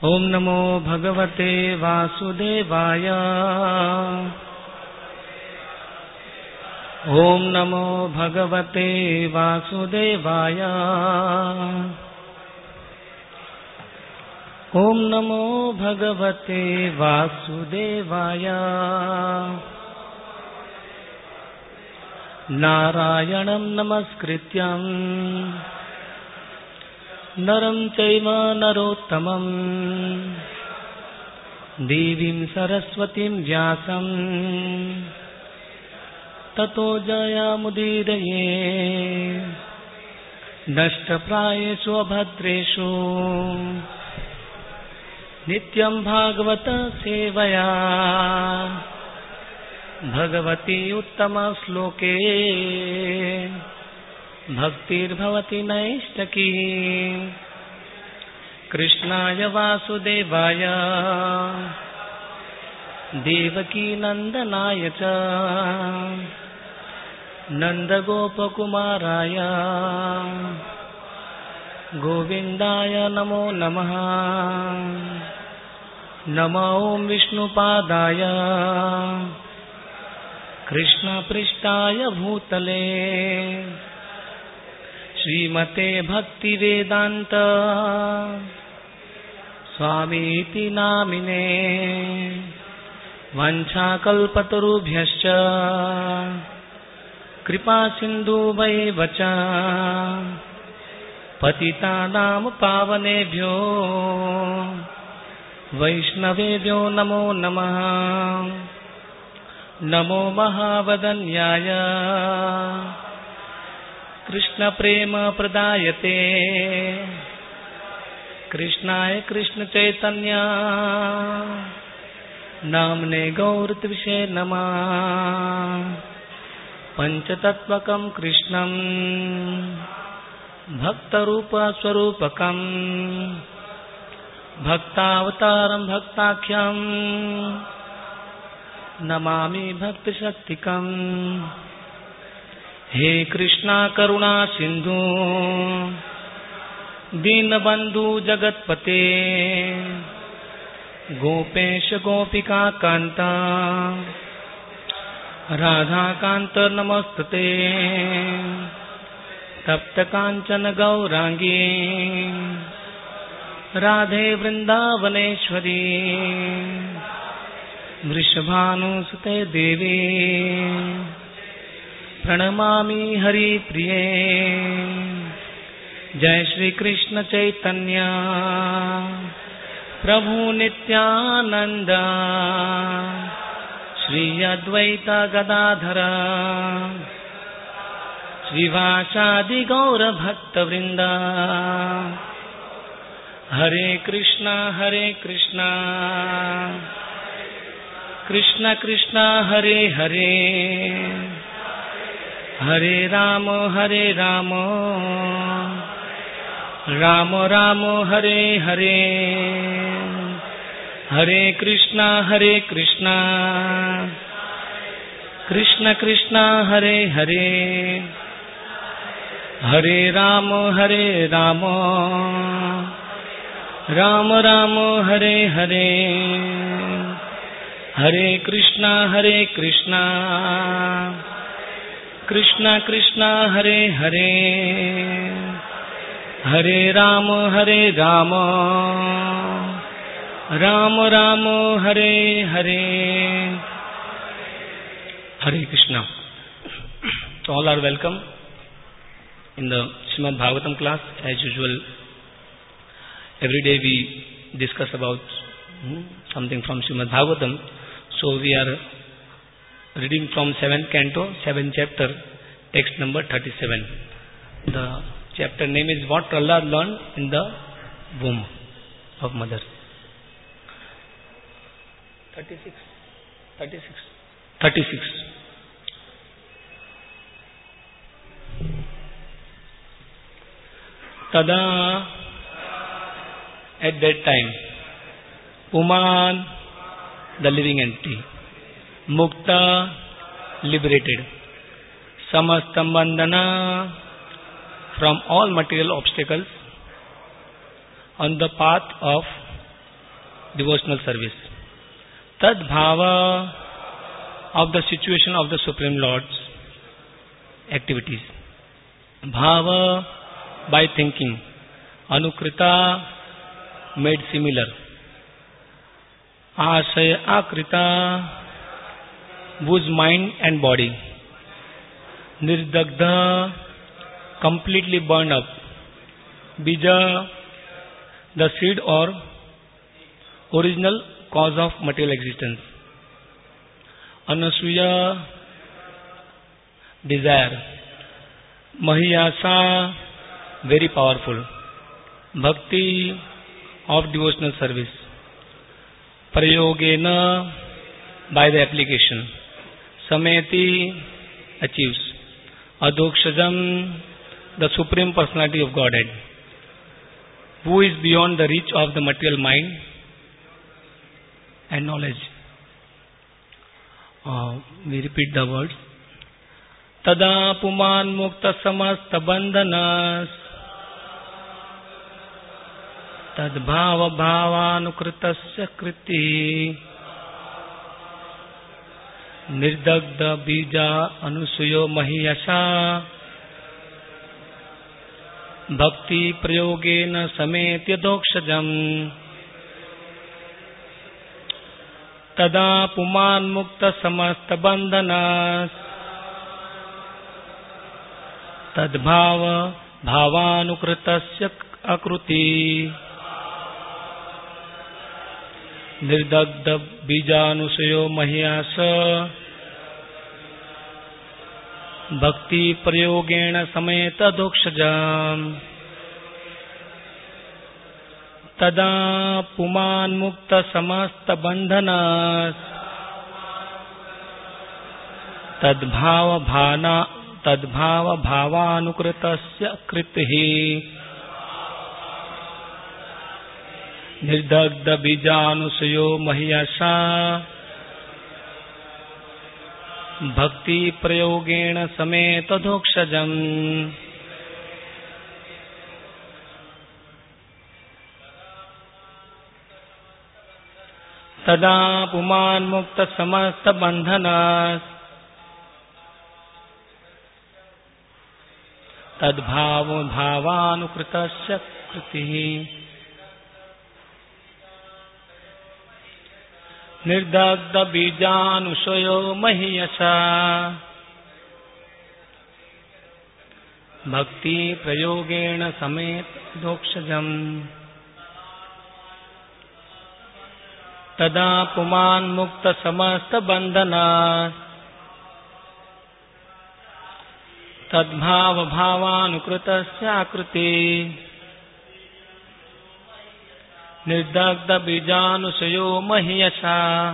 ओम नमो भगवते वासुदेवाय। ओम नमो भगवते वासुदेवाय। ओम नमो भगवते वासुदेवाय। नारायणं नमस्कृत्यं नरं चैव नरोत्तमं देवीं सरस्वतीं व्यासं ततो जयमुदीरये। नष्टप्रायेषु अभद्रेषु नित्यं भागवत सेवया भगवती उत्तम श्लोके भक्तिर्भवति नैष्टकी। कृष्णाय वासुदेवाय देवकी नंदनाय च नंदगोपकुमाराय गोविंदाय नमो नमः। नमो विष्णुपादाय कृष्णपृष्ठाय भूतले श्रीमते भक्तिवेदांत स्वामीति नामिने। वाञ्छाकल्पतरुभ्यश्च कृपासिन्धुभैव च पतितानां पावनेभ्यो वैष्णवेभ्यो नमो नमः। नमो महावदन्याय कृष्ण प्रेम प्रदायते कृष्णाय कृष्ण चैतन्य नामने गौरत्विषे नमः। पंचतत्वकं कृष्णं भक्तरूप स्वरूपकं भक्तावतारं भक्ताख्यं नमामि भक्तशक्तिकं। हे कृष्णा करुणा सिंधु दीनबंधु जगतपते गोपेश गोपिका कांता राधा कांत नमस्तुते। तप्त कांचन गौरांगी राधे वृंदावनेश्वरी वृषभानुसुते देवी प्रणमामि हरिप्रिये। जय श्री कृष्ण चैतन्य प्रभु नित्यानंद श्री अद्वैत गदाधर श्रीवासादि गौर भक्त वृंद। हरे कृष्णा कृष्ण कृष्ण हरे हरे हरे राम राम राम हरे हरे। हरे कृष्णा कृष्ण कृष्ण हरे हरे हरे राम राम राम हरे हरे। हरे Krishna Krishna Krishna Hare Hare Hare Ram Ram Ram Hare Hare. Hare Krishna. So all are welcome in the Srimad Bhagavatam class. As usual, every day we discuss about something from Srimad Bhagavatam. So we are reading from 7th canto, 7th chapter, text number 37. The chapter name is What Prahlad Learned in the Womb of Mother. 36. Tada, at that time, Puman, the living entity, Mukta, liberated, Samastam Bandhana, from all material obstacles, on the path of devotional service. Tad bhava of the situation of the Supreme Lord's activities. Bhava by thinking. Anukrita made similar. Ashaya akrita whose mind and body. Nirdagdha completely burned up. Bija the seed or original cause of material existence. Anasuya desire. Mahiyasa very powerful. Bhakti of devotional service. Prayogena by the application. Sameti achieves. Adokshajam the Supreme Personality of Godhead, who is beyond the reach of the material mind and knowledge. We repeat the words. Tada puman mukta samasta bandhanas tadbhava bhavanukritasya kriti nirdagda bija anusuyo mahiyasa bhakti prayogena sametya dokshajam tada puman mukta samasta bandhanas tadbhava bhavanukritasya akruti nirdagda bijanusayo mahyasa bhakti prayogena sameta dokshajam tada puman mukta samasta bandhanas tadbhava bhavanukritasya kritihi nirdagda bijanusayo mahyasa bhakti prayogena sameta dokshajam tada puman mukta samasta bandhanas tadbhava bhavanukritasya kritihi nirdagda bijanusayo mahyasa bhakti prayogena samet dokshajam tada puman mukta samasta bandhana tadbhava bhavanukritasya akriti nirdagda bijanusayo mahyasa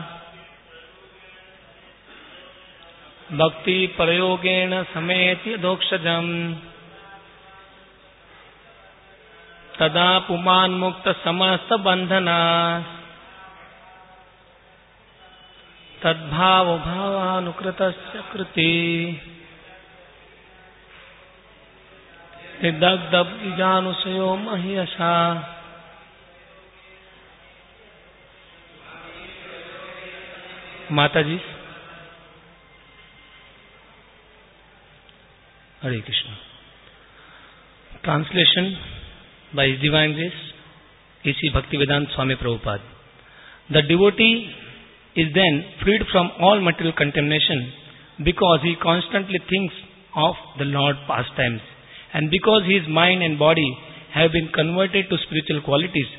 bhakti prayogena sameti dokshajam tada puman mukta samasta bandhana tadbhava bhavanukritasya kriti nirdagda bijanusayo mahyasa Mataji. Hare Krishna. Translation by His Divine Grace, A.C. Bhaktivedanta Swami Prabhupada. The devotee is then freed from all material contamination because he constantly thinks of the Lord's pastimes, and because his mind and body have been converted to spiritual qualities.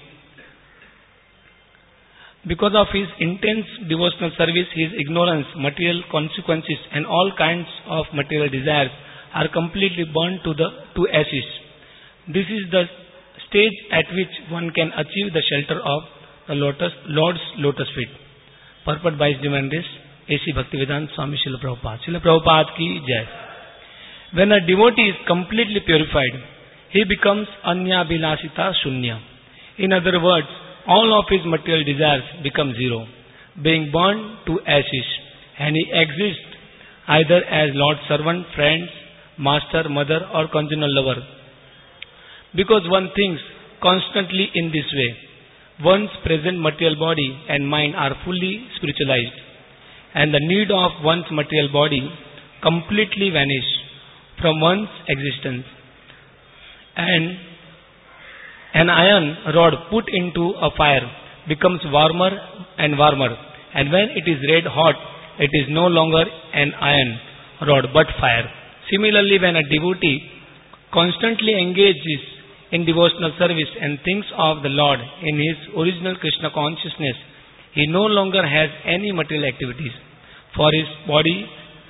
Because of his intense devotional service, his ignorance, material consequences, and all kinds of material desires are completely burned to ashes. This is the stage at which one can achieve the shelter of the Lord's lotus feet. Purport by His Divine Grace, A.C. Bhaktivedanta Swami Srila Prabhupada. Srila Prabhupada ki jai. When a devotee is completely purified, he becomes anyabhilasita shunya. In other words, all of his material desires become zero, being burned to ashes, and he exists either as Lord's servant, friends, master, mother, or congenial lover. Because one thinks constantly in this way, one's present material body and mind are fully spiritualized, and the need of one's material body completely vanish from one's existence. And an iron rod put into a fire becomes warmer and warmer, and when it is red hot, it is no longer an iron rod but fire. Similarly, when a devotee constantly engages in devotional service and thinks of the Lord in his original Krishna consciousness, he no longer has any material activities, for his body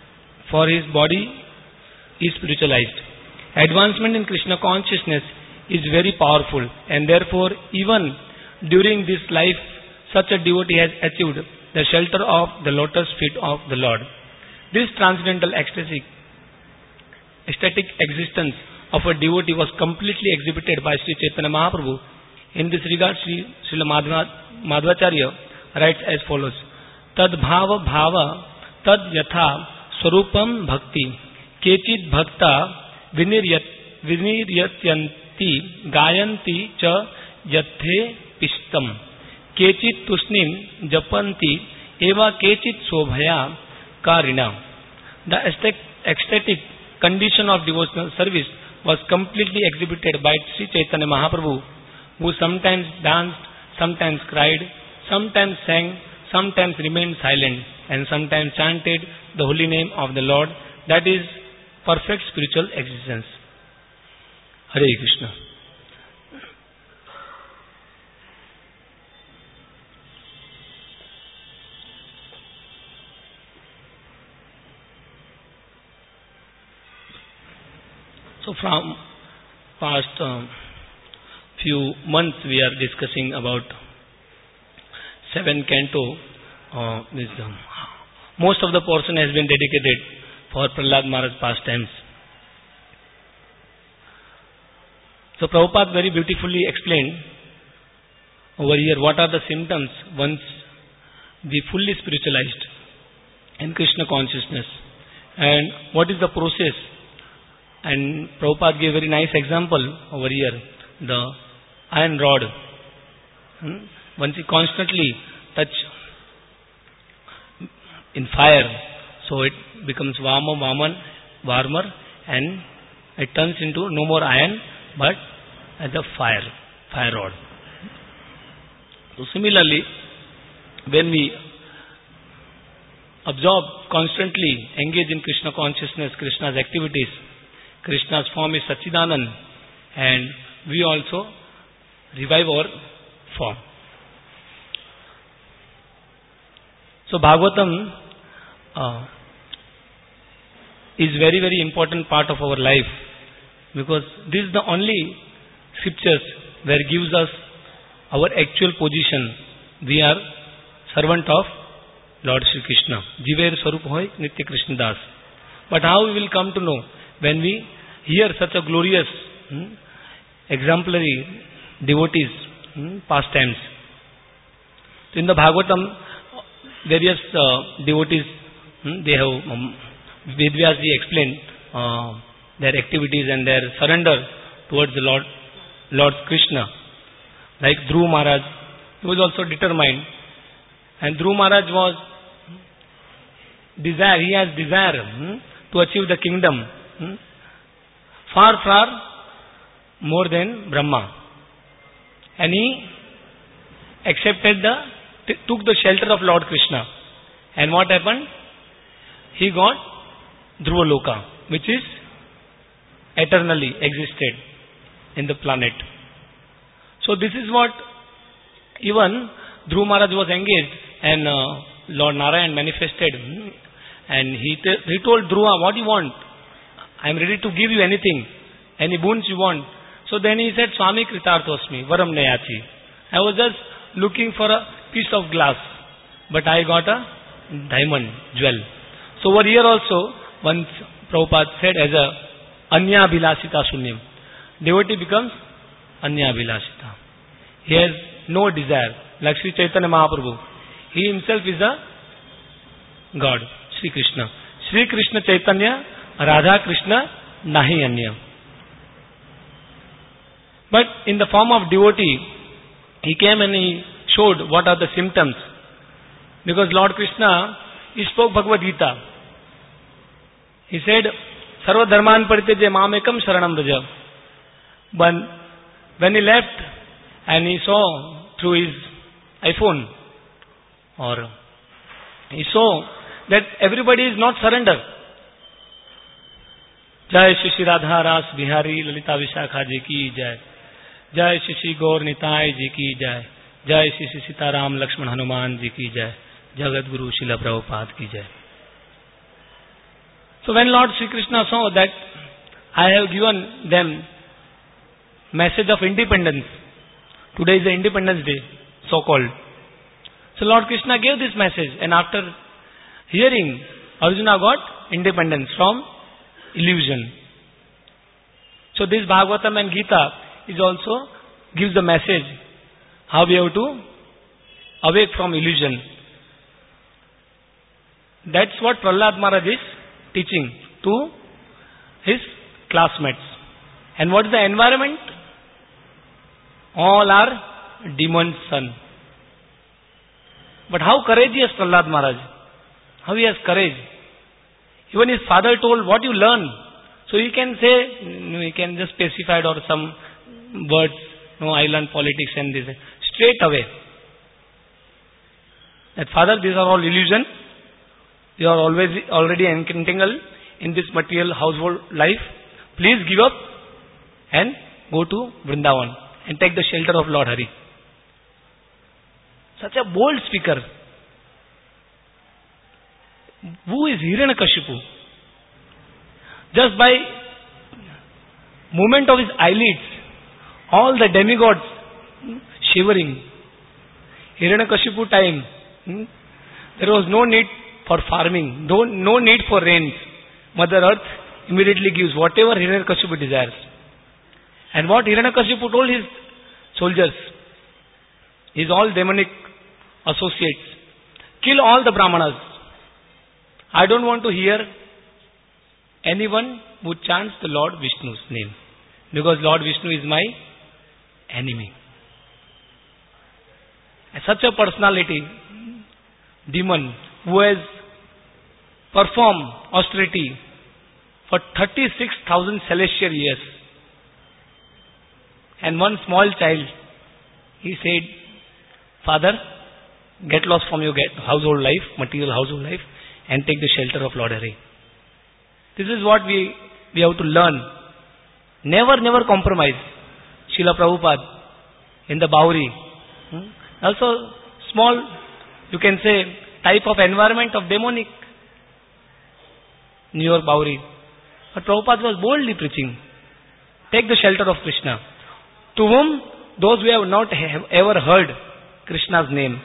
is spiritualized. Advancement in Krishna consciousness is very powerful, and therefore even during this life such a devotee has achieved the shelter of the lotus feet of the Lord. This transcendental ecstatic existence of a devotee was completely exhibited by Sri Chaitanya Mahaprabhu. In this regard, Srila Madhvacharya writes as follows: Tad bhava bhava tad yatha swarupam bhakti kechit bhakta viniryanti gayanti cha yathe pistam kechit tusnim japanti eva kechit sobhaya karina. The ecstatic condition of devotional service was completely exhibited by Sri Chaitanya Mahaprabhu, who sometimes danced, sometimes cried, sometimes sang, sometimes remained silent, and sometimes chanted the holy name of the Lord. That is perfect spiritual existence. Hare Krishna. So from past few months we are discussing about 7 canto. Most of the portion has been dedicated for Prahlad Maharaj pastimes. So Prabhupada very beautifully explained over here what are the symptoms once we fully spiritualized in Krishna consciousness, and what is the process. And Prabhupada gave a very nice example over here, the iron rod. Once you constantly touch in fire, so it becomes warmer, and it turns into no more iron, but as a fire rod. So similarly, when we absorb, constantly engage in Krishna consciousness, Krishna's activities, Krishna's form is Satchidanand, and we also revive our form. So Bhagavatam is very, very important part of our life, because this is the only scriptures where gives us our actual position. We are servant of Lord Sri Krishna. Jiver Swarup Hoy Nitya Krishna Das. But how we will come to know? When we hear such a glorious, exemplary devotees pastimes. So in the Bhagavatam, various devotees, they have Vedvyasji explained their activities and their surrender towards the Lord Krishna. Like Dhruva Maharaj, he was also determined, and Dhruva Maharaj he has desire to achieve the kingdom far more than Brahma, and he took the shelter of Lord Krishna. And what happened? He got Dhruva Loka, which is eternally existed in the planet. So this is what even Dhruva Maharaj was engaged, and Lord Narayan manifested, and he told Dhruva, what do you want? I am ready to give you anything, any boons you want. So then he said, Swami Kritarthosmi, Varam Nayachi. I was just looking for a piece of glass, but I got a diamond jewel. So over here also, once Prabhupada said as a Anya Bhilasita Sunyam, devotee becomes Anya Bhilasita. He has no desire, like Sri Chaitanya Mahaprabhu. He himself is a God, Sri Krishna. Sri Krishna Chaitanya, Radha Krishna, Nahi Anya. But in the form of devotee, He came and he showed what are the symptoms. Because Lord Krishna, he spoke Bhagavad Gita. He said, Sarva dharman parityaja mamekam sharanam vraja. But when he left and he saw through his iPhone, or he saw that everybody is not surrender. Jai Shri Shri Radha Ras Bihari Lalita Vishakha ji ki jai. Jai Shri Shri Gaur Nitai ji ki jai. Jai Shri Shri Sitaram Lakshman Hanuman ji ki jai. Jagat Guru Srila Prabhupada ki jai. So when Lord Sri Krishna saw that I have given them message of independence, today is the Independence Day, so called. So Lord Krishna gave this message, and after hearing, Arjuna got independence from illusion. So this Bhagavatam and Gita is also gives the message how we have to awake from illusion. That's what Prahlad Maharaj is teaching to his classmates. And what is the environment? All are demons' son. But how courageous Prahlad Maharaj? How he has courage. Even his father told, what you learn. So he can say, he can just specify or some words, no, I learn politics and this. Straight away. That father, these are all illusion. You are already entangled in this material household life. Please give up and go to Vrindavan and take the shelter of Lord Hari. Such a bold speaker. Who is Hiranyakashipu? Just by movement of his eyelids, all the demigods shivering. Hiranyakashipu time, there was no need for farming, no need for rains. Mother Earth immediately gives whatever Hiranyakashipu desires. And what Hiranyakashipu told his soldiers, his all demonic associates, kill all the Brahmanas. I don't want to hear anyone who chants the Lord Vishnu's name, because Lord Vishnu is my enemy. And such a personality, demon, who has performed austerity for 36,000 celestial years, and one small child, he said, Father, get lost from your household life, material household life, and take the shelter of Lord Hari. This is what we have to learn. Never compromise. Srila Prabhupada in the Bauri. Also small, you can say, type of environment of demonic New York Bauri. But Prabhupada was boldly preaching. Take the shelter of Krishna. To whom? Those who have not ever heard Krishna's name.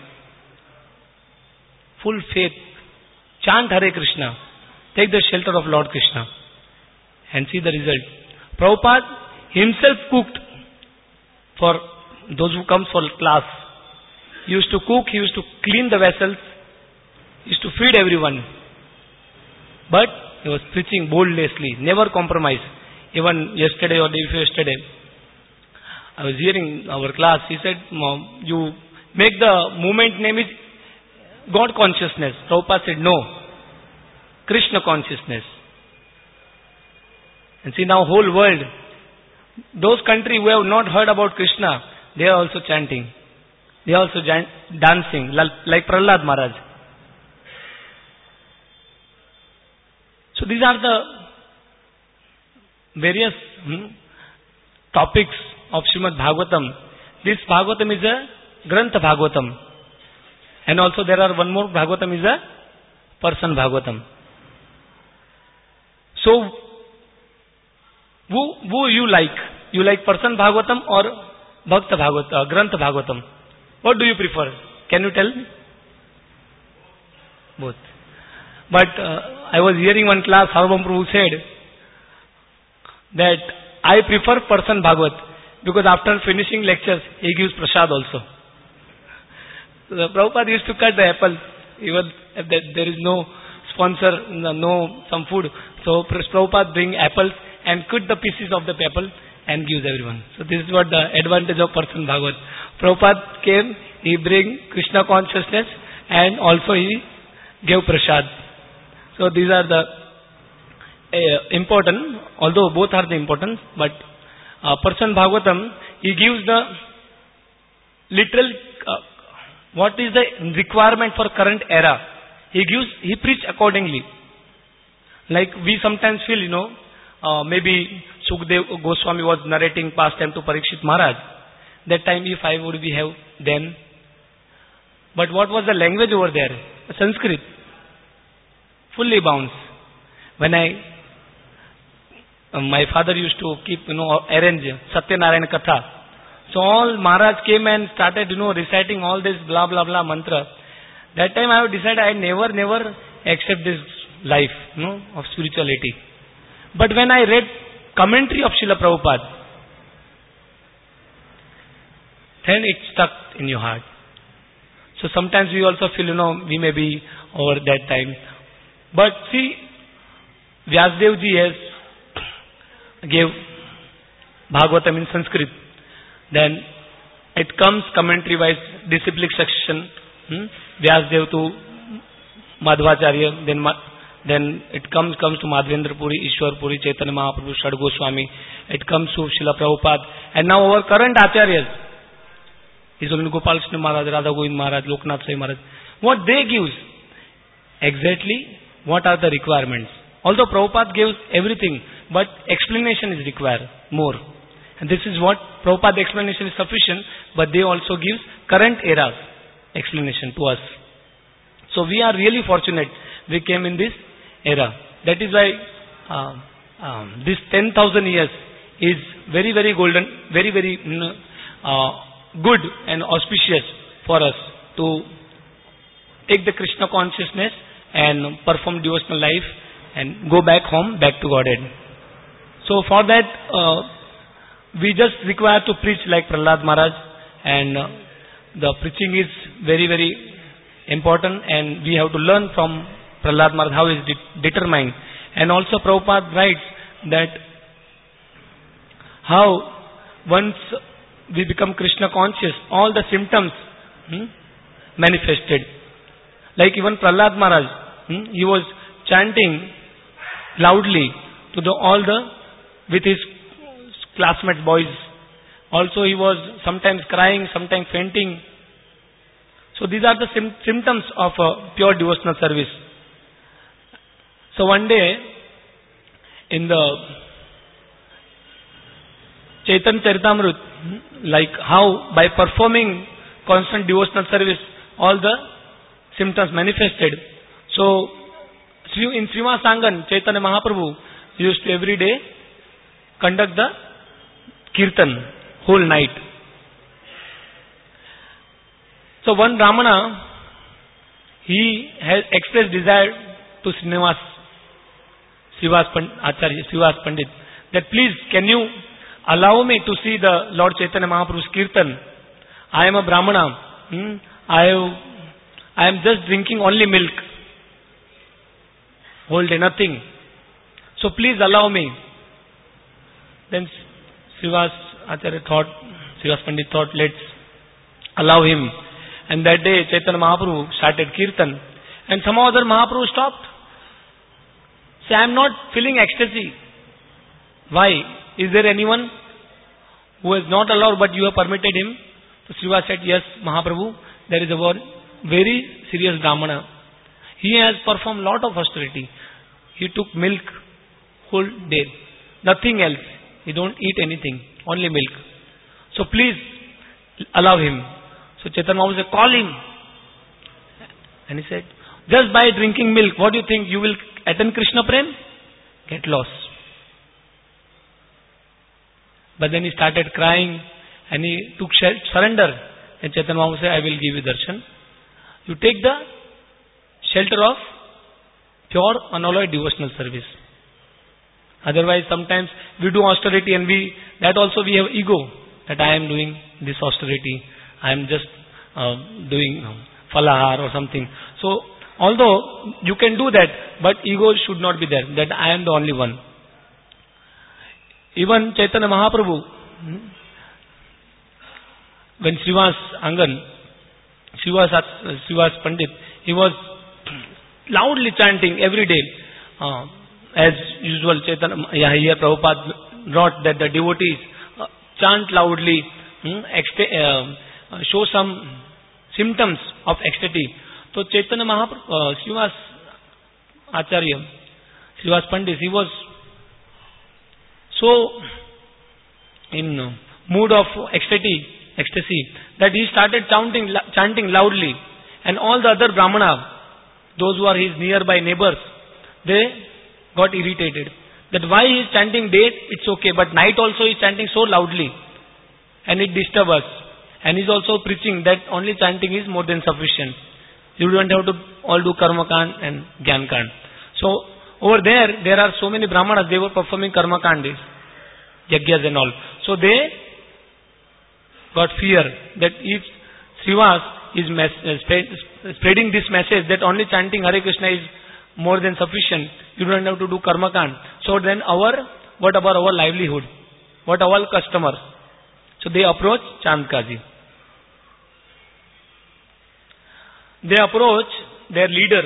Full faith. Chant Hare Krishna. Take the shelter of Lord Krishna. And see the result. Prabhupada himself cooked for those who come for class. He used to cook, he used to clean the vessels, he used to feed everyone. But he was preaching boldly, never compromise. Even yesterday or day before yesterday, I was hearing our class, he said, Mom, you make the movement name is God consciousness. Prabhupada said, no, Krishna consciousness. And see now whole world, those countries who have not heard about Krishna, they are also chanting. They are also dancing, like Prahlad Maharaj. So these are the various topics of Srimad Bhagavatam. This Bhagavatam is a Grantha Bhagavatam. And also there are one more Bhagavatam is a Person Bhagavatam. So, who you like? You like Person Bhagavatam or Bhakta Bhagavatam, Grantha Bhagavatam? What do you prefer? Can you tell me? Both. But I was hearing one class, Sarvabhauma Prabhu said that I prefer Person Bhagavat because after finishing lectures, he gives prasad also. So the Prabhupada used to cut the apple, even if there is no sponsor, no some food. So Prabhupada bring apples and cut the pieces of the apple and gives everyone. So this is what the advantage of person Bhagavat. Prabhupada came, he bring Krishna consciousness and also he gave prasad. So these are the important, although both are the important, but person Bhagavatam, he gives the literal, what is the requirement for current era. He preach accordingly. Like we sometimes feel, maybe Sukdev Goswami was narrating past time to Parikshit Maharaj. That time if I would be have then. But what was the language over there? Sanskrit. Fully bounds. When my father used to keep, arrange Satyanarayana Katha. So all Maharaj came and started, reciting all this blah blah blah mantra. That time I have decided I never accept this life, of spirituality. But when I read commentary of Srila Prabhupada, then it stuck in your heart. So sometimes we also feel, we may be over that time. But see, Vyasdev ji gave Bhagavatam in Sanskrit. Then it comes commentary wise, disciplic section. Vyasdev to Madhvacharya. Then it comes to Madhvendra Puri, Ishwar Puri, Chaitanya Mahaprabhu, Shad Goswami. It comes to Srila Prabhupada. And now our current Acharyas, His Holiness Gopal Krishna Maharaj, Radha Govind Maharaj, Loknath Sai Maharaj, what they gives, exactly what are the requirements. Although Prabhupada gives everything, but explanation is required more. And this is what Prabhupada explanation is sufficient, but they also give current era explanation to us. So we are really fortunate we came in this era. That is why this 10,000 years is very, very golden, very, very good and auspicious for us to take the Krishna consciousness and perform devotional life and go back home, back to Godhead. So for that, we just require to preach like Prahlad Maharaj, and the preaching is very, very important, and we have to learn from Prahlad Maharaj how he is determined. And also Prabhupada writes that how once we become Krishna conscious, all the symptoms manifested. Like even Prahlad Maharaj, he was chanting loudly to with his classmate boys. Also he was sometimes crying, sometimes fainting. So these are the symptoms of pure devotional service. So one day in the Chaitanya Charitamrita, like how by performing constant devotional service all the symptoms manifested. So in Srivas Angan, Chaitanya Mahaprabhu used to every day conduct the Kirtan whole night. So one Brahmana, he has expressed desire to Srivas Pandit, that please can you allow me to see the Lord Chaitanya Mahaprabhu's Kirtan. I am a Brahmana. I am just drinking only milk. Whole day, nothing. So please allow me. Then Srivas Pandit thought, let's allow him. And that day Chaitanya Mahaprabhu started Kirtan. And some other Mahaprabhu stopped. Say, I am not feeling ecstasy. Why? Is there anyone who has not allowed but you have permitted him? So Srivas said, yes, Mahaprabhu, there is a very serious Brahmana. He has performed lot of austerity. He took milk whole day. Nothing else. He don't eat anything. Only milk. So please allow him. So Chaitanya Mahaprabhu said, call him. And he said, just by drinking milk, what do you think? You will attain Krishna Prem? Get lost. But then he started crying and he took surrender. And Chaitanya Mahaprabhu said, I will give you darshan. You take the shelter of pure unalloyed devotional service. Otherwise sometimes we do austerity and that also we have ego, that I am doing this austerity. I am just doing falahar or something. So although you can do that, but ego should not be there, that I am the only one. Even Chaitanya Mahaprabhu, when Srivas Angan, Srivas Pandit, he was loudly chanting every day. As usual, here Prabhupada wrote that the devotees chant loudly, show some symptoms of ecstasy. So Chaitanya Mahaprabhu, Srivas Acharya, Srivas Pandit, he was so in mood of ecstasy that he started chanting loudly, and all the other Brahmana, those who are his nearby neighbors, they got irritated. That why he is chanting day, it's okay, but night also he is chanting so loudly, and it disturbs us. And he is also preaching that only chanting is more than sufficient. You don't have to all do karma kand and gyan kand. So over there are so many Brahmanas, they were performing karma kandis, yagyas and all. So they got fear that if Srivas is spreading this message that only chanting Hare Krishna is more than sufficient, you don't have to do karma kand. So then what about our livelihood? What our customers? So they approach Chand Kazi. They approach their leader.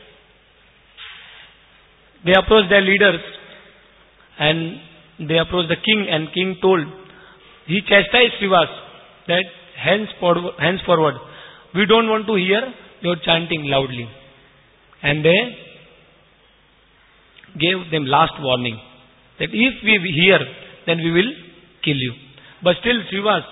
They approach their leaders and they approach the king, and king told, he chastised Srivas that henceforward we don't want to hear your chanting loudly. And they gave them last warning that if we hear, then we will kill you. But still Srivas,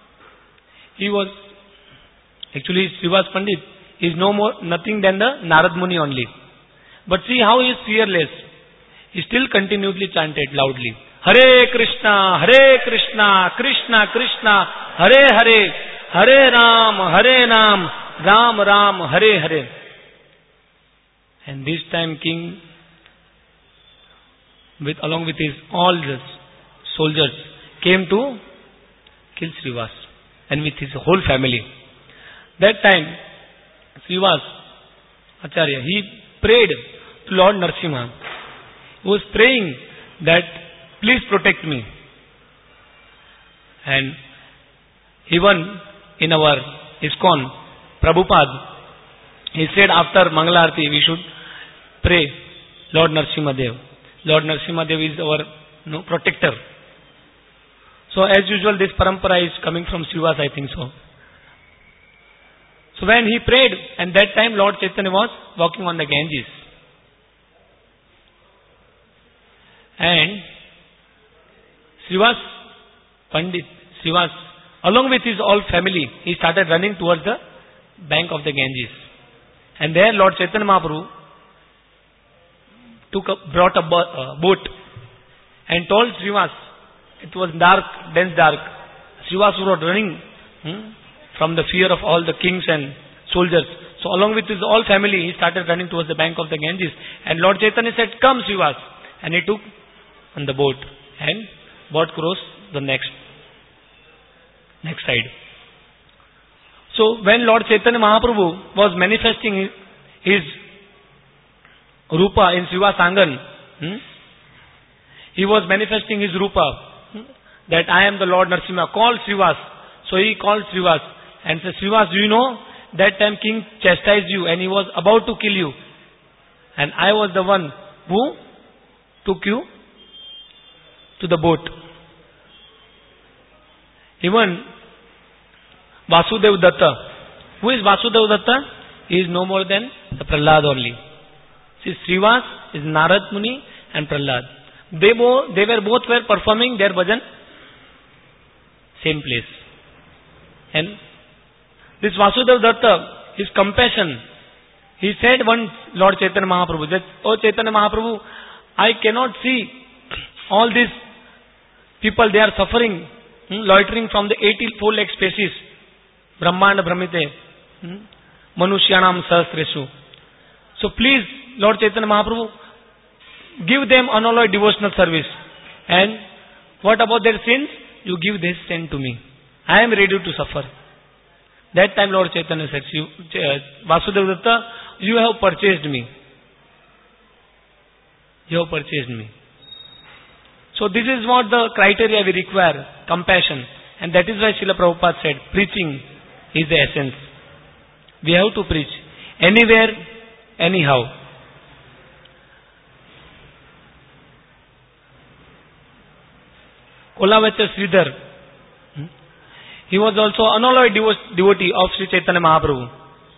Srivas Pandit is nothing than the Narad Muni only. But see how he is fearless. He still continuously chanted loudly, Hare Krishna, Krishna Krishna, Hare Hare, Hare Ram, Ram Ram, Hare Hare. And this time king, along with all the soldiers, came to kill Srivas, and with his whole family. That time, Srivas Acharya, he prayed to Lord Narasimha. He was praying that, please protect me. And even in our ISKCON, Prabhupada, he said after Mangalarti, we should pray Lord Narasimha Dev. Lord Narasimha Dev is our protector. So as usual, this parampara is coming from Srivas, I think so. So when he prayed, and that time Lord Chaitanya was walking on the Ganges. And Srivas Pandit, along with his whole family, he started running towards the bank of the Ganges. And there Lord Chaitanya Mahaprabhu brought a boat and told Srivas, it was dense dark. Srivas was running from the fear of all the kings and soldiers. So along with his whole family, he started running towards the bank of the Ganges. And Lord Chaitanya said, come Srivas. And he took on the boat and boat crossed the next side. So when Lord Chaitanya Mahaprabhu was manifesting his Rupa in Srivas Angan, he was manifesting his Rupa, that I am the Lord Narasimha, call Srivas. So he called Srivas and said, Srivas, do you know, that time king chastised you and he was about to kill you. And I was the one who took you to the boat. Even Vasudev Datta. Who is Vasudev Datta? He is no more than the Prahlad only. See, Srivas is Narad Muni and Prahlad. They were performing their bhajan same place. And this Vasudev Datta, his compassion, he said once Lord Chaitanya Mahaprabhu that, oh Chaitanya Mahaprabhu, I cannot see all these people, they are suffering, loitering from the 84 lakh species, Brahmanda Brahmite, Manushyanam Sahasresu. So please, Lord Chaitanya Mahaprabhu, give them unalloyed devotional service. And what about their sins? You give this sin to me. I am ready to suffer. That time Lord Chaitanya said, Vasudeva Datta, you have purchased me. You have purchased me. So this is what the criteria we require, compassion. And that is why Srila Prabhupada said, preaching is the essence. We have to preach anywhere, anyhow. Kolavacha Sridhar, he was also unalloyed devotee of Sri Chaitanya Mahaprabhu.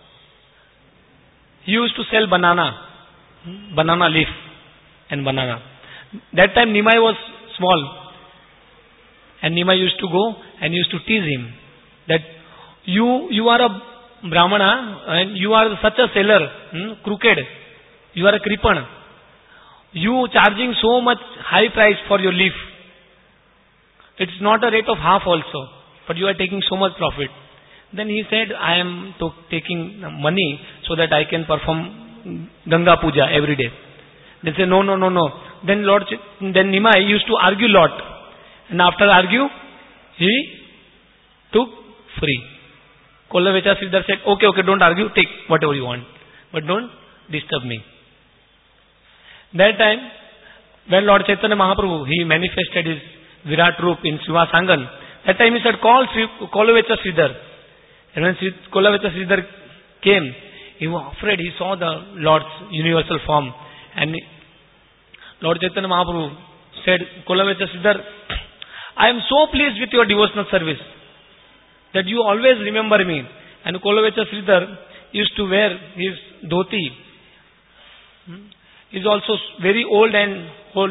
He used to sell banana leaf and banana. That time Nimai was small, and Nimai used to go and used to tease him that you are a Brahmana and you are such a seller, crooked, you are a kripan. You charging so much high price for your leaf. It's not a rate of half also, but you are taking so much profit. Then he said, I am taking money so that I can perform Ganga Puja every day. They say, no. Then Nimai used to argue lot. And after argue, he took free. Kolavacha Sridhar said, okay, don't argue, take whatever you want. But don't disturb me. That time, when Lord Chaitanya Mahaprabhu, he manifested his Virat Roop in Sivasangan. That time he said, call Kolavacha Sridhar. And when Kolavacha Sridhar came, he was afraid. He saw the Lord's universal form. And Lord Chaitanya Mahaprabhu said, Kolavacha Sridhar, I am so pleased with your devotional service that you always remember me. And Kolavacha Sridhar used to wear his dhoti. He is also very old and old.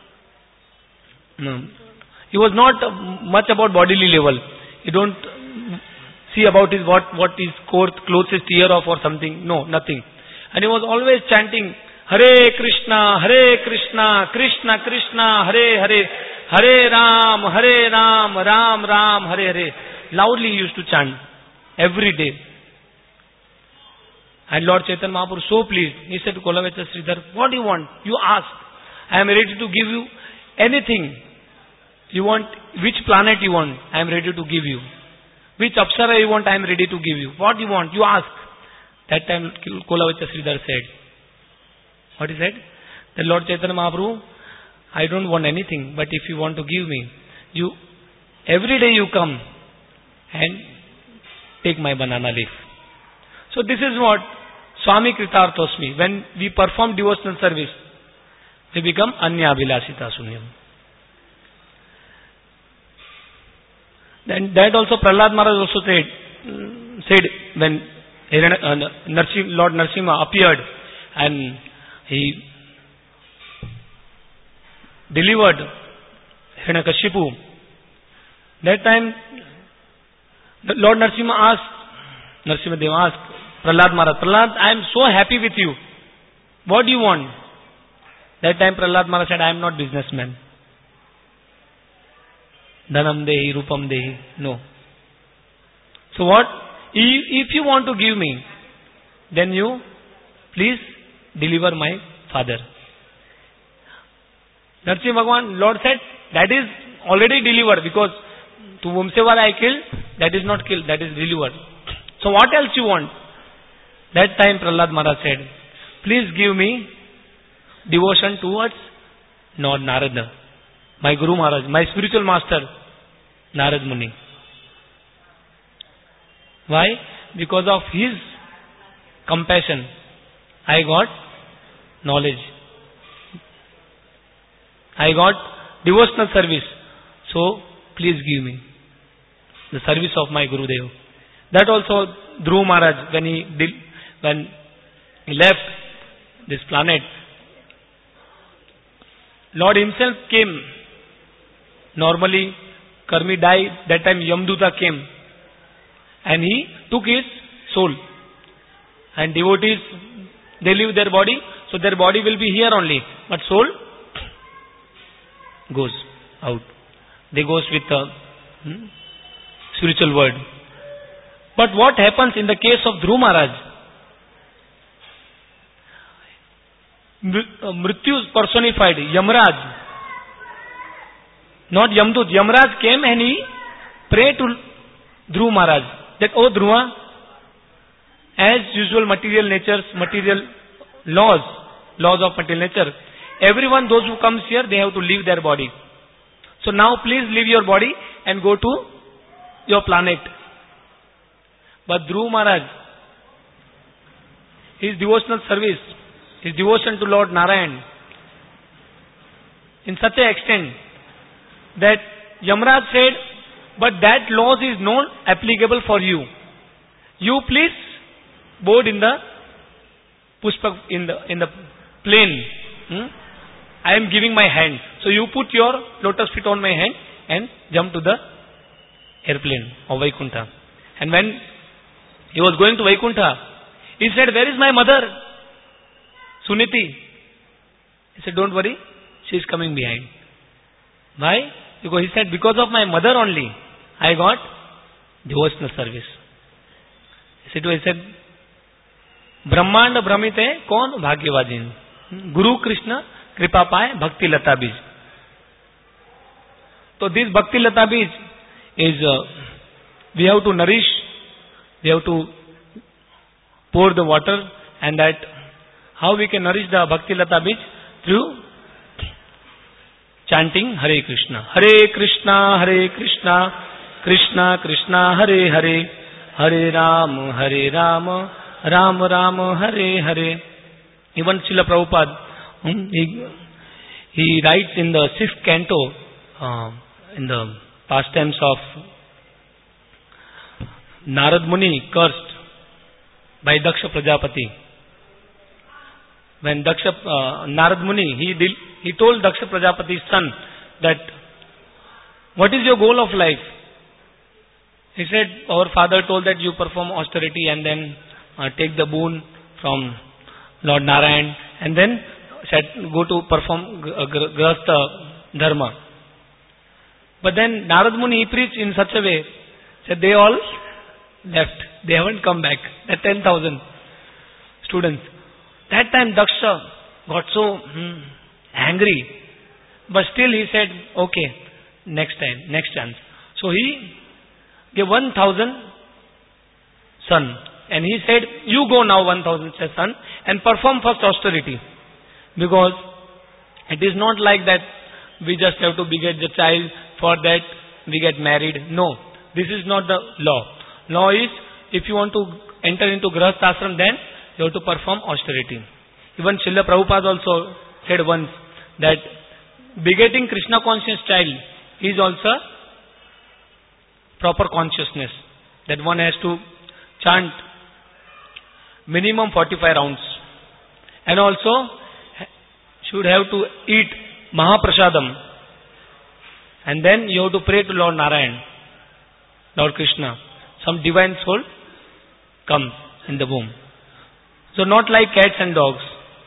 He was not much about bodily level. He don't see about his what his clothes is tear off or something. No, nothing. And he was always chanting Hare Krishna, Krishna Krishna, Hare Hare, Hare Ram, Ram Ram, Hare Hare. Loudly he used to chant every day. And Lord Chaitanya Mahaprabhu so pleased. He said to Kolavacha Sridhar, what do you want? You ask. I am ready to give you anything. You want, which planet you want? I am ready to give you. Which Apsara you want? I am ready to give you. What you want? You ask. That time Kolavacha Sridhar said, what he said? The Lord Chaitanya Mahaprabhu, I don't want anything, but if you want to give me, every day you come and take my banana leaf. So this is what Swami Kritarthosmi. When we perform devotional service, we become Anya Abhilasita Sunyam. Then that also Prahlad Maharaj also said when Lord Narasimha appeared and he delivered Hiranyakashipu. That time Lord Narasimha Deva asked Prahlad Maharaj, Prahlad, I am so happy with you. What do you want? That time Prahlad Maharaj said, I am not businessman. Dhanam dehi, rupam dehi. No. So what? If you want to give me, then you please deliver my father. Narasimha Bhagwan, Lord said, that is already delivered, because to whomsoever I killed, that is not killed, that is delivered. So what else you want? That time Prahlad Maharaj said, please give me devotion towards Lord Narada, my Guru Maharaj, my spiritual master, Narad Muni. Why? Because of his compassion, I got knowledge. I got devotional service. So, please give me the service of my Gurudev. That also Dhruva Maharaj, when he left this planet, Lord himself came. Normally, Karmi died. That time Yamduta came. And he took his soul. And devotees, they leave their body. So their body will be here only. But soul goes out. They goes with the spiritual world. But what happens in the case of Dhruva Maharaj? Mrityu personified, Yamraj. Not Yamdut. Yamraj came and he prayed to Dhruva Maharaj that, oh Dhruva, as usual material laws of material nature, everyone, those who comes here, they have to leave their body. So now please leave your body and go to your planet. But Dhruv Maharaj, his devotional service, his devotion to Lord Narayan, in such an extent that Yamraj said, but that laws is not applicable for you. You please board in the pushpak, in the plane. I am giving my hand. So you put your lotus feet on my hand and jump to the airplane of Vaikuntha. And when he was going to Vaikuntha, he said, where is my mother? Suniti. He said, don't worry, she is coming behind. Why? Because he said, because of my mother only, I got devotional service. He said, Brahmanda Brahmite Kon Bhagyavajin. Guru Krishna Kripa Paye Bhakti Lata Bij. So this Bhakti Lata Bij is, we have to nourish, we have to pour the water, and that how we can nourish the Bhakti Lata Bij? Through chanting Hare Krishna. Hare Krishna, Hare Krishna, Krishna Krishna, Hare Hare, Hare Rama, Rama Rama, Hare Hare. Even Srila Prabhupada, he writes in the 6th canto, in the pastimes of Narad Muni cursed by Daksha Prajapati. When Narad Muni, he told Daksha Prajapati's son that, what is your goal of life? He said, our father told that you perform austerity and then take the boon from Lord Narayan, and then said, go to perform Grahastha Dharma. But then Narad Muni, he preached in such a way, said they all left. They haven't come back. The 10,000 students. That time Daksha got so angry. But still he said, okay, next time, next chance. So he gave 1,000 son. And he said, you go now 1,000 son and perform first austerity. Because it is not like that we just have to beget the child, for that we get married. No, this is not the law. Law is, if you want to enter into Grahasthashram, then you have to perform austerity. Even Srila Prabhupada also said once that begetting Krishna conscious child is also proper consciousness. That one has to chant minimum 45 rounds. And also should have to eat Mahaprasadam. And then you have to pray to Lord Narayan, Lord Krishna. Some divine soul comes in the womb. So not like cats and dogs.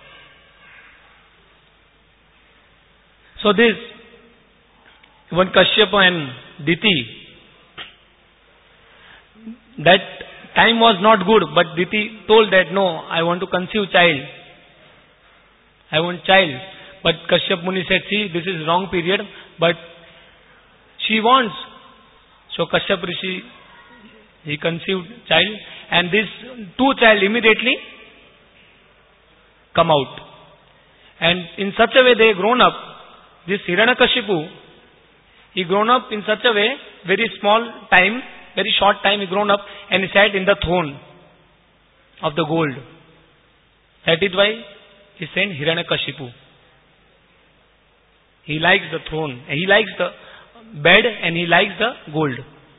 So this, even Kashyapa and Diti, that time was not good, but Diti told that, no, I want to conceive child. I want child. But Kashyap Muni said, see, this is wrong period, but she wants. So Kashyap Rishi, he conceived child, and these two child immediately come out. And in such a way they grown up. This Hiranyakashipu, he grown up in such a way, very small time, very short time he grown up, and he sat in the throne of the gold. That is why he sent Hiranyakashipu. He likes the throne, he likes the bed, and he likes the gold.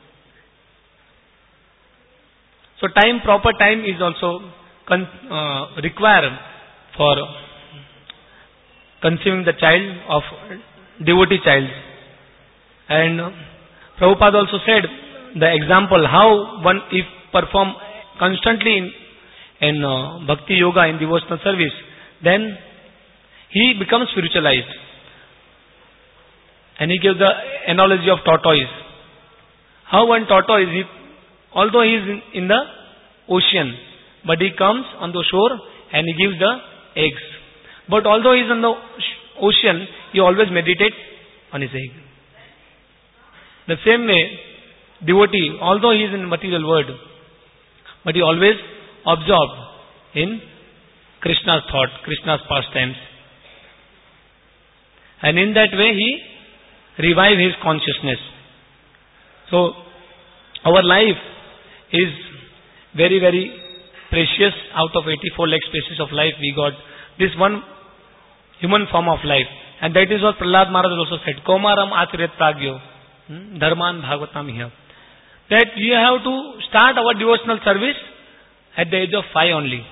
So proper time is also required for conceiving the child of devotee child. And Prabhupada also said the example how one if perform constantly in bhakti yoga, in devotional service, then he becomes spiritualized. And he gives the analogy of tortoise. How one tortoise, although he is in the ocean, but he comes on the shore and he gives the eggs. But although he is in the ocean, he always meditates on his egg. The same way, devotee, although he is in material world, but he always absorbed in Krishna's thought, Krishna's pastimes. And in that way he revive his consciousness. So, our life is very, very precious. Out of 84 lakh species of life, we got this one human form of life. And that is what Prahlad Maharaj also said, Komaram Acharyat Pragyo, Dharman Bhagavatam here. That we have to start our devotional service at the age of 5 only.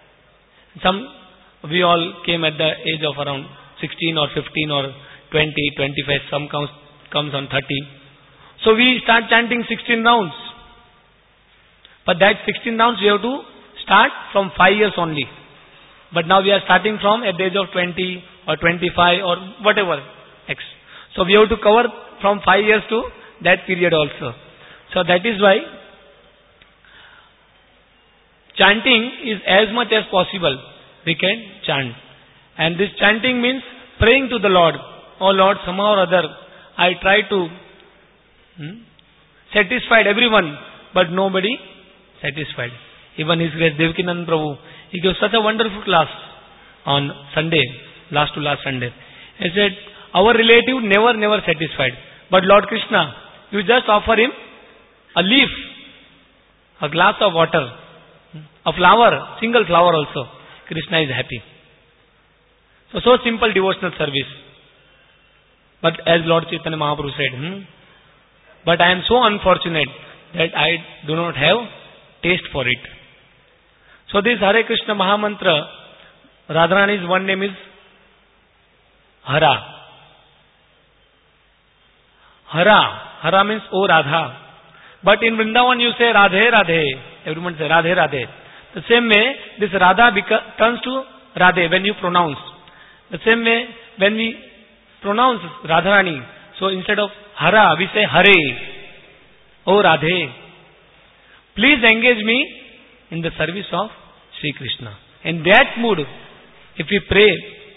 We all came at the age of around 16 or 15 or 20, 25, some comes on 30. So we start chanting 16 rounds. But that 16 rounds we have to start from 5 years only. But now we are starting from at the age of 20 or 25 or whatever. So we have to cover from 5 years to that period also. So that is why chanting is as much as possible we can chant. And this chanting means praying to the Lord. Oh Lord, somehow or other, I try to satisfy everyone, but nobody satisfied. Even His Grace Devakinand Prabhu, he gave such a wonderful class on Sunday, last to last Sunday. He said, our relative never satisfied. But Lord Krishna, you just offer him a leaf, a glass of water, a flower, single flower also. Krishna is happy. So simple devotional service. But as Lord Chaitanya Mahaprabhu said, but I am so unfortunate that I do not have taste for it. So this Hare Krishna Mahamantra, Radharani's one name is Hara. Hara means O Radha. But in Vrindavan you say Radhe Radhe. Everyone say Radhe Radhe. The same way, this Radha turns to Radhe when you pronounce. The same way, when we pronounce Radharani, so instead of Hara, we say Hare. O Radhe, please engage me in the service of Sri Krishna. In that mood, if we pray,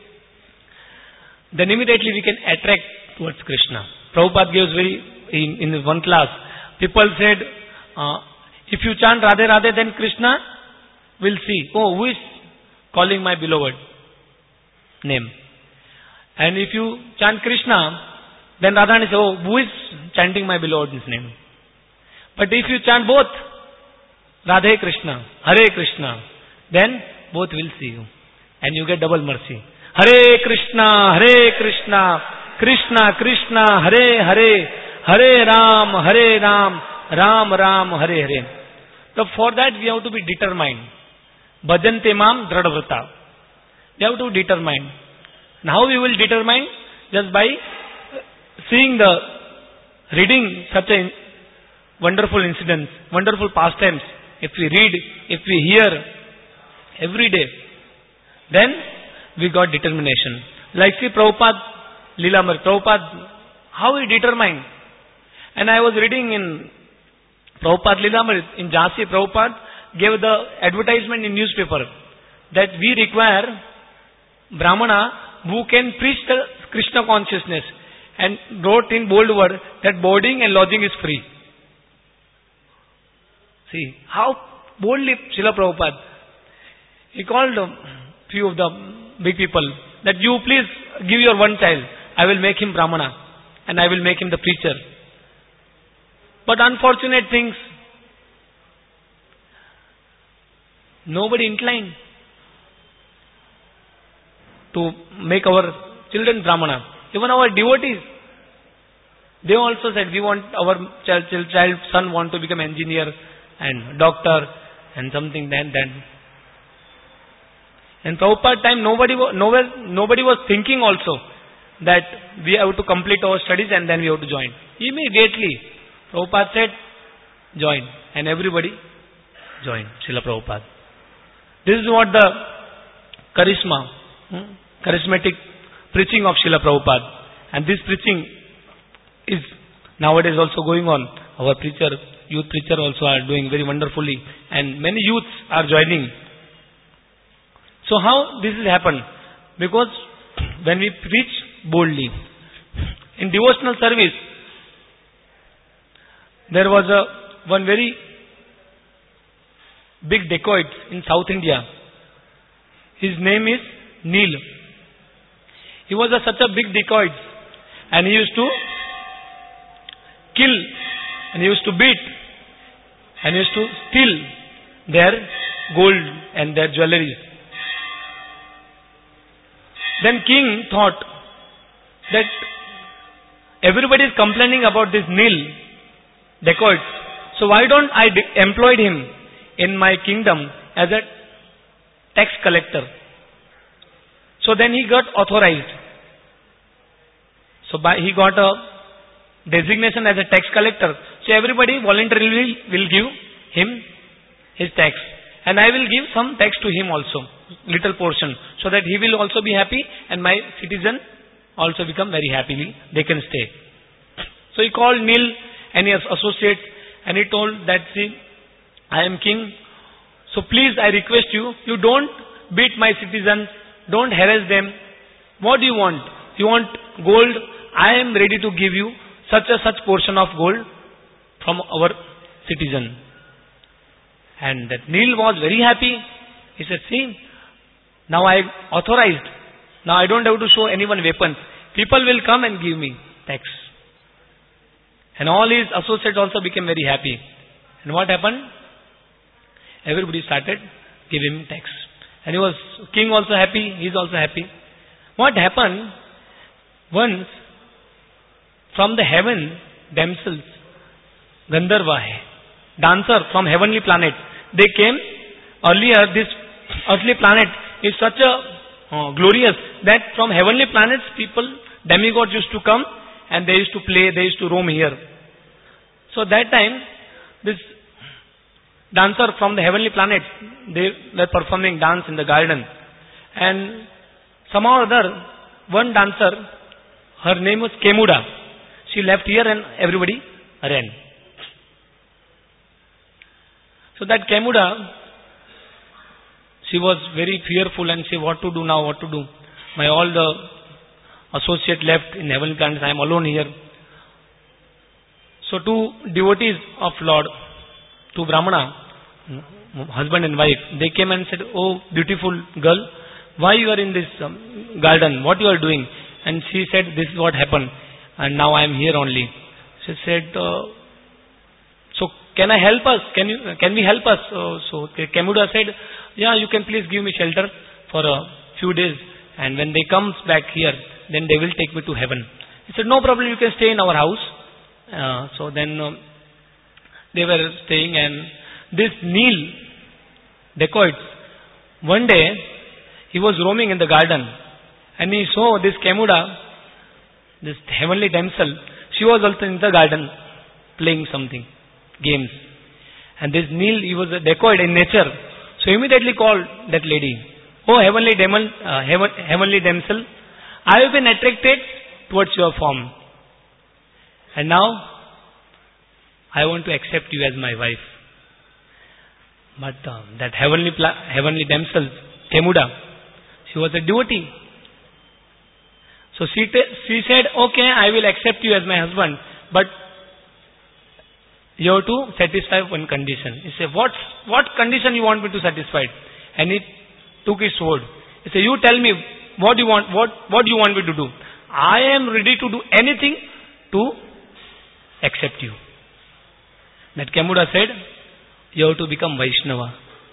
then immediately we can attract towards Krishna. Prabhupada gives in one class, people said, if you chant Radhe Radhe, then Krishna will see, oh, who is calling my beloved name. And if you chant Krishna, then Radharani says, oh, who is chanting my beloved's name. But if you chant both, Radhe Krishna, Hare Krishna, then both will see you. And you get double mercy. Hare Krishna, Krishna Krishna, Hare Hare, Hare Ram, Ram Ram, Hare Hare. So for that we have to be determined. Bhajante mam dradvrata. We have to determine. And how we will determine? Just by reading such a wonderful incidents, wonderful pastimes. If we read, if we hear every day, then we got determination. Like see Prabhupada Leelamrita, Prabhupada, how he determined. And I was reading in Prabhupada Leelamrita, in Jhansi, Prabhupada gave the advertisement in newspaper that we require Brahmana who can preach the Krishna consciousness, and wrote in bold word that boarding and lodging is free. See, how boldly Srila Prabhupada, he called a few of the big people that you please give your one child, I will make him Brahmana and I will make him the preacher. But unfortunate things, nobody inclined to make our children Brahmana. Even our devotees, they also said, we want our child, son want to become engineer and doctor and something then. In Prabhupada time, nobody was thinking also that we have to complete our studies and then we have to join. Immediately, Prabhupada said, join. And everybody joined Srila Prabhupada. This is what the charismatic preaching of Srila Prabhupada. And this preaching is nowadays also going on. Our youth preacher also are doing very wonderfully. And many youths are joining. So how this has happened? Because when we preach boldly, in devotional service, there was one very big dacoit in South India. His name is Neil. He was such a big dacoit, and he used to kill, and he used to beat, and he used to steal their gold and their jewelries. Then king thought that everybody is complaining about this Nil dacoit. So why don't I employ him in my kingdom as a tax collector? So then he got authorized. So he got a designation as a tax collector. So everybody voluntarily will give him his tax. And I will give some tax to him also, little portion, so that he will also be happy and my citizen also become very happily. They can stay. So he called Nil and his associates and he told that, see, I am king. So please, I request you, you don't beat my citizens, don't harass them. What do you want? You want gold? I am ready to give you such portion of gold from our citizen. And that Nil was very happy. He said, see, now I authorized. Now I don't have to show anyone weapons. People will come and give me tax. And all his associates also became very happy. And what happened? Everybody started giving him tax. And he was, king also happy, he is also happy. What happened? Once, from the heaven themselves, Gandharva, dancer from heavenly planet, they came. Earlier, this earthly planet is such a glorious that from heavenly planets people, demigods used to come and they used to play, they used to roam here. So that time, this dancer from the heavenly planet, they were performing dance in the garden. And somehow or other, one dancer, her name was Kemuda. She left here and everybody ran. So that Kemuda, she was very fearful and she, what to do now, what to do. My all the associate left in heavenly planets, I am alone here. So two devotees of Lord, two Brahmana, husband and wife, they came and said, oh beautiful girl, why you are in this garden, what you are doing? And she said, this is what happened and now I am here only. She said, so can I help us? Can we help us? So Kemuda said, yeah, you can please give me shelter for a few days and when they comes back here, then they will take me to heaven. He said, no problem, you can stay in our house. So then they were staying and this Nil dacoit, one day he was roaming in the garden and he saw this Kemuda, this heavenly damsel, she was also in the garden playing something, games. And this Nil, he was a dacoit in nature. So he immediately called that lady, oh heavenly damsel, I have been attracted towards your form. And now I want to accept you as my wife. But that heavenly damsel, Kemuda, she was a devotee. So she said, okay, I will accept you as my husband, but you have to satisfy one condition. He said, what condition you want me to satisfy? And he took his sword. He said, you tell me what you want, what you want me to do. I am ready to do anything to accept you. That Kemuda said, you have to become Vaishnava.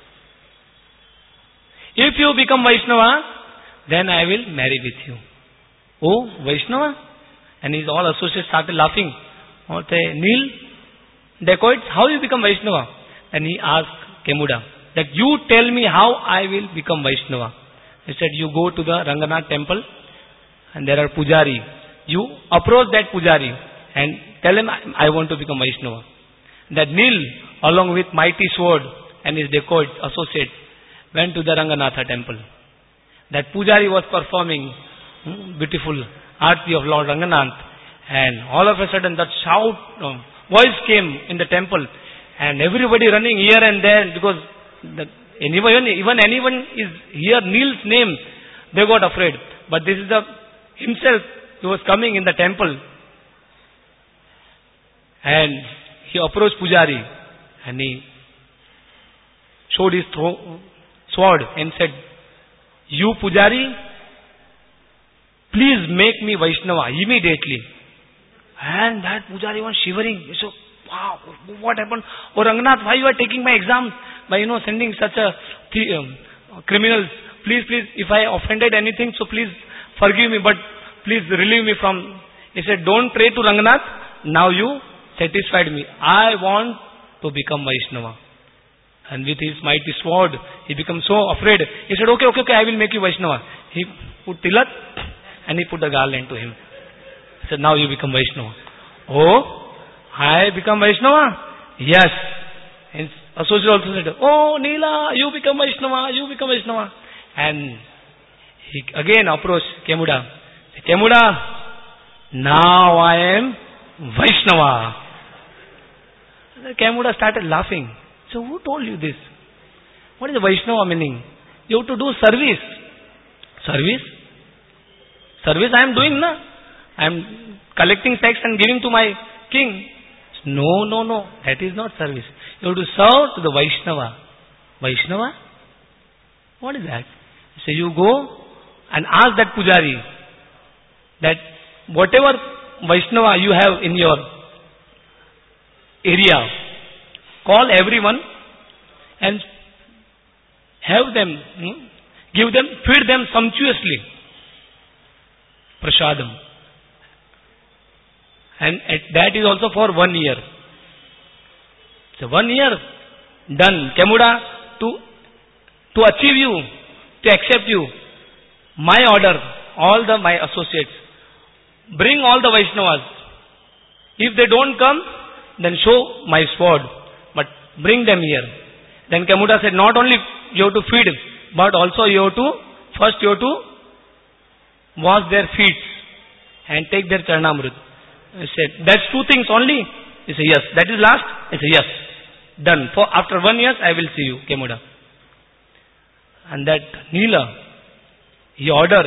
If you become Vaishnava, then I will marry with you. Oh, Vaishnava? And his all associates started laughing. Nil dacoits, how you become Vaishnava? And he asked Kemuda that you tell me how I will become Vaishnava. He said, you go to the Ranganath temple and there are Pujari. You approach that Pujari and tell him I want to become Vaishnava. That Nil, along with mighty sword and his dacoit associates, went to the Ranganatha temple. That Pujari was performing beautiful arti of Lord Ranganath, and all of a sudden that voice came in the temple, and everybody running here and there because even anyone is here Nil's name, they got afraid. But this is himself, he was coming in the temple, and he approached Pujari and he showed his sword and said, you Pujari, please make me Vaishnava immediately. And that Pujari was shivering. He said, wow, what happened? Oh Rangnath, why you are taking my exam? By, sending such a criminals. Please, if I offended anything, so please forgive me, but please relieve me from. He said, don't pray to Rangnath. Now you satisfied me. I want to become Vaishnava. And with his mighty sword, he became so afraid. He said, okay, I will make you Vaishnava. He put tilak and he put a garland to him. He said, now you become Vaishnava. Oh, I become Vaishnava? Yes. And associate also said, oh, Neela, you become Vaishnava. And he again approached Kemuda. Kemuda, now I am Vaishnava. Kemuda started laughing. So who told you this? What is the Vaishnava meaning? You have to do service. Service I am doing, na? I am collecting tax and giving to my king. No. That is not service. You have to serve to the Vaishnava. Vaishnava? What is that? So you go and ask that Pujari that whatever Vaishnava you have in your area, call everyone and have them, feed them sumptuously. Prasadam. And that is also for 1 year. So 1 year done. Kemuda, to achieve you, to accept you, my order, all my associates, bring all the Vaishnavas. If they don't come, then show my sword, but bring them here. Then Kemuda said, not only you have to feed, but also you have to wash their feet and take their charnamrut. He said, that's 2 things only? He said, yes. That is last? He said, yes. Done. After 1 year, I will see you, Kemuda. And that Neela, he ordered,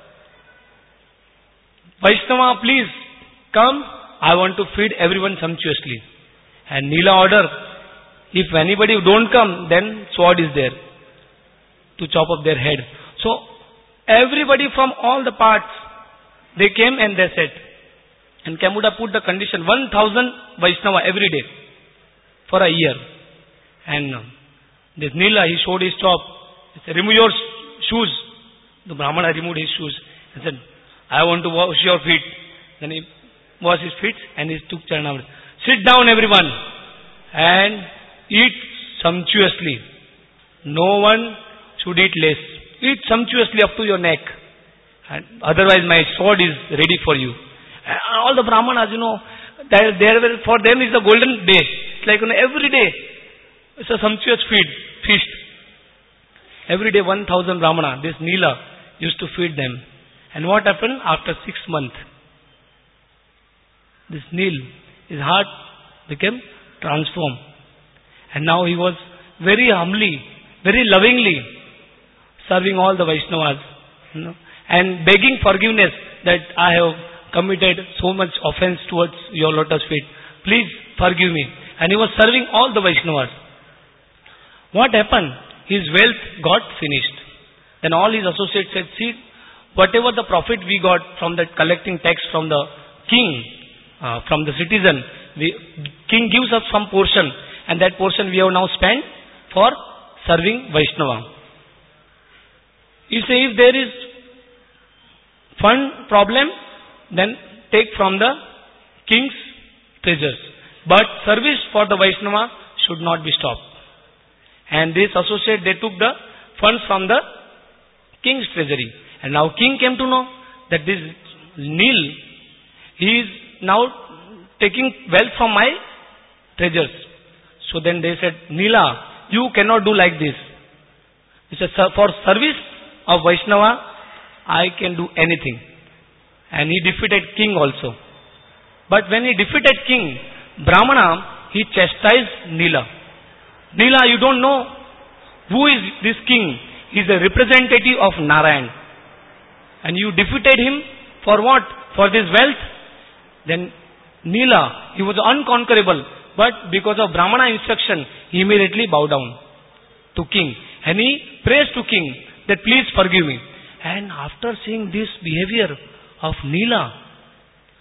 Vaishnava, please come. I want to feed everyone sumptuously. And Neela ordered, if anybody don't come, then sword is there to chop off their head. So everybody from all the parts, they came and they said, and Kemuda put the condition, 1,000 Vaishnava every day for a year. And this Neela, he showed his top. He said, remove your shoes. The Brahmana removed his shoes. He said, I want to wash your feet. Then he washed his feet and he took charnamrut. Sit down everyone and eat sumptuously. No one should eat less. Eat sumptuously up to your neck. And otherwise my sword is ready for you. And all the Brahmanas, for them is a golden day. It's like every day. It's a sumptuous feast. Every day 1,000 Brahmana, this Neela used to feed them. And what happened? After 6 months, this Neel, his heart became transformed. And now he was very humbly, very lovingly serving all the Vaishnavas, and begging forgiveness that I have committed so much offense towards your lotus feet. Please forgive me. And he was serving all the Vaishnavas. What happened? His wealth got finished. Then all his associates said, see, whatever the profit we got from that collecting tax from the king, from the citizen, king gives us some portion, and that portion we have now spent for serving Vaishnava. You say, if there is fund problem, then take from the king's treasures. But service for the Vaishnava should not be stopped. And this associate, they took the funds from the king's treasury. And now king came to know that this Neel, he is now taking wealth from my treasures. So then they said, Neela, you cannot do like this. He said, for service of Vaishnava, I can do anything. And he defeated king also. But when he defeated king, Brahmana, he chastised Neela. Neela, you don't know who is this king. He is a representative of Narayan. And you defeated him for what? For this wealth? Then Neela, he was unconquerable. But because of Brahmana instruction, he immediately bowed down to king. And he prays to king that please forgive me. And after seeing this behavior of Neela,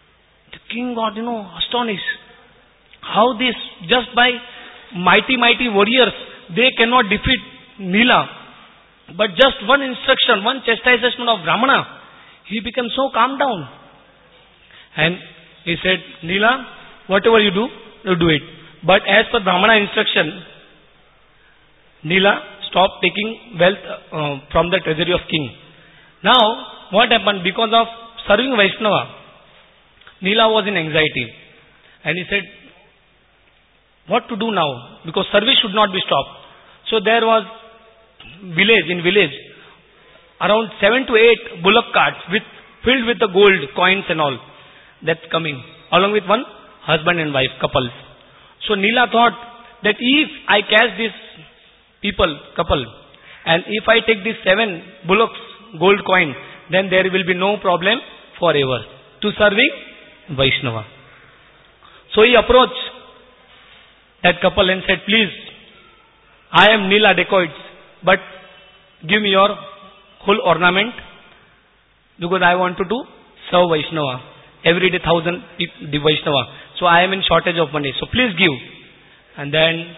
The king got, astonished. How this, just by mighty warriors, they cannot defeat Nila. But just one instruction, one chastisement of Brahmana, he became so calm down. And he said, Nila, whatever you do, you do it. But as per Brahmana instruction, Nila, stop taking wealth from the treasury of king. Now, what happened? Because of serving Vaishnava, Nila was in anxiety. And he said, what to do now? Because service should not be stopped. So there was village, around 7 to 8 bullock carts filled with the gold, coins and all. That's coming. Along with one husband and wife, couples. So Nila thought that if I catch this couple, and if I take these 7 bullocks, gold coin, then there will be no problem forever to serving Vaishnava. So he approached that couple and said, please, I am Nila dacoits, but give me your whole ornament because I want to do serve Vaishnava. Every day 1,000 the Vaishnava. So I am in shortage of money. So please give. And then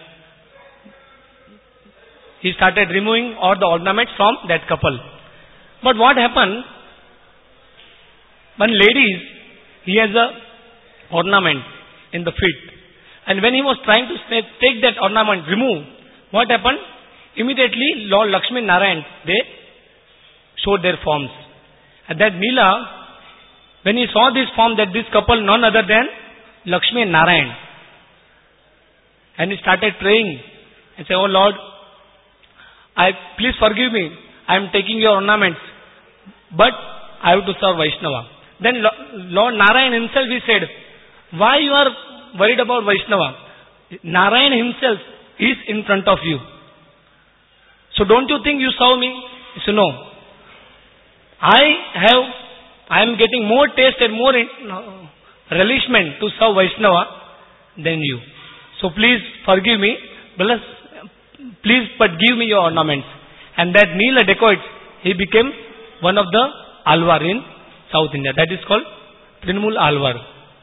he started removing all the ornaments from that couple. But what happened? One lady, he has a ornament in the feet. And when he was trying to take that ornament, remove, what happened? Immediately Lord Lakshmi Narayan, they showed their forms. And that Nila, when he saw this form, that this couple none other than Lakshmi and Narayan. And he started praying and said, oh Lord, please forgive me. I am taking your ornaments, but I have to serve Vaishnava. Then Lord Narayan himself, he said, why you are worried about Vaishnava? Narayan himself is in front of you. So don't you think you serve me? He said, no. I am getting more taste and more relishment to serve Vaishnava than you. So please forgive me. Please but give me your ornaments. And that Nila dacoit, he became one of the Alwar in South India. That is called Trinamool Alwar.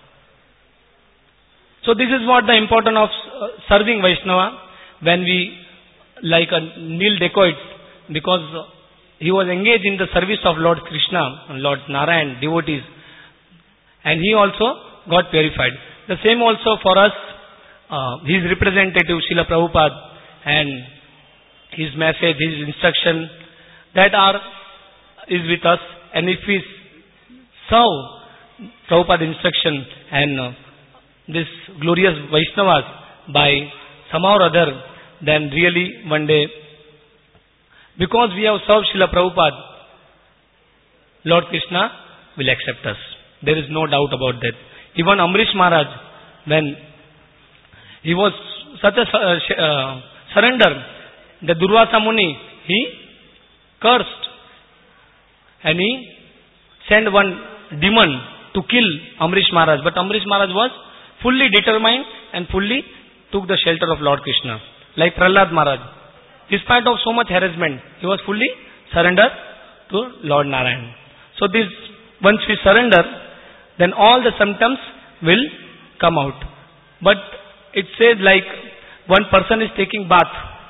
So this is what the importance of serving Vaishnava when we like a Nil dacoit, because he was engaged in the service of Lord Krishna and Lord Narayan, devotees. And he also got purified. The same also for us, his representative Srila Prabhupada and his message, his instruction that is with us. And if we serve Prabhupada's instruction and this glorious Vaishnavas by somehow or other, then really one day, because we have served Srila Prabhupada, Lord Krishna will accept us. There is no doubt about that. Even Amrish Maharaj, when he was such a surrender, the Durvasa Muni, he cursed and he sent one demon to kill Amrish Maharaj. But Amrish Maharaj was fully determined and fully took the shelter of Lord Krishna. Like Prahlad Maharaj. Despite of so much harassment, he was fully surrendered to Lord Narayan. So this, once we surrender, then all the symptoms will come out. But it says like one person is taking bath.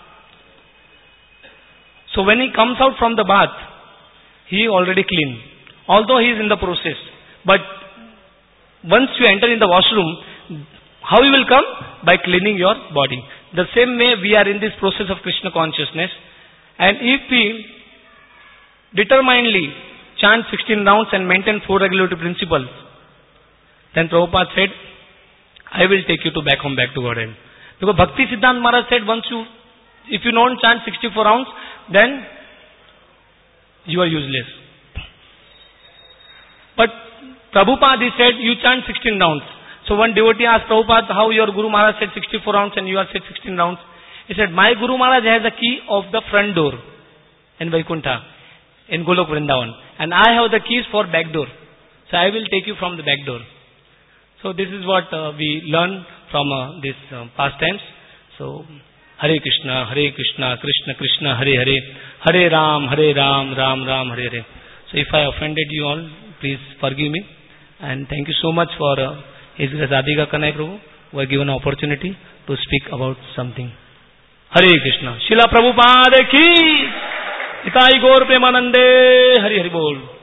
So when he comes out from the bath, he already clean. Although he is in the process. But once you enter in the washroom, how you will come? By cleaning your body. The same way we are in this process of Krishna consciousness. And if we determinedly chant 16 rounds and maintain 4 regulative principles, then Prabhupada said, I will take you back home, back to Godhead. Because Bhakti Siddhanta Maharaj said, if you don't chant 64 rounds, then you are useless. But Prabhupada, he said, you chant 16 rounds. So one devotee asked Prabhupada, how your Guru Maharaj said 64 rounds and you are said 16 rounds. He said, my Guru Maharaj has the key of the front door in Vaikuntha, in Golok Vrindavan. And I have the keys for back door. So I will take you from the back door. So this is what we learn from this pastimes. So Hare Krishna, Krishna Krishna, Hare Hare, Hare Ram, Ram Ram, Hare Hare. So if I offended you all, please forgive me. And thank you so much for His Radhika Kanai Prabhu, who have given an opportunity to speak about something. Hare Krishna. Srila Prabhupada ki Itai Gaur Premanande. Hari Hari Bol.